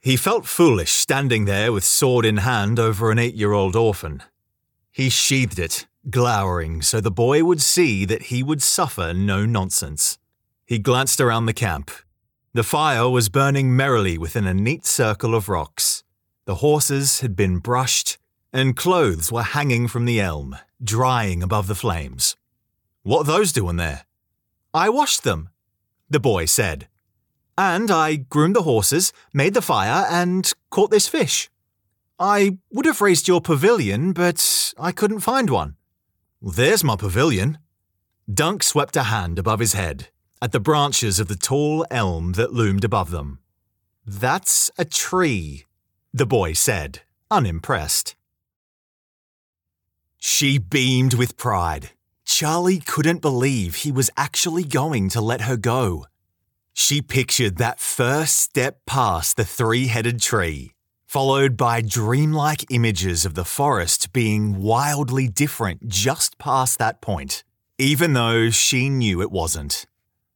He felt foolish standing there with sword in hand over an 8-year-old orphan. He sheathed it, glowering so the boy would see that he would suffer no nonsense. He glanced around the camp. The fire was burning merrily within a neat circle of rocks. The horses had been brushed, and clothes were hanging from the elm, drying above the flames. "What are those doing there?" "I washed them," the boy said. "And I groomed the horses, made the fire, and caught this fish. I would have raised your pavilion, but I couldn't find one." "There's my pavilion." Dunk swept a hand above his head at the branches of the tall elm that loomed above them. "That's a tree," the boy said, unimpressed. She beamed with pride. Charlie couldn't believe he was actually going to let her go. She pictured that first step past the 3-headed tree, followed by dreamlike images of the forest being wildly different just past that point, even though she knew it wasn't.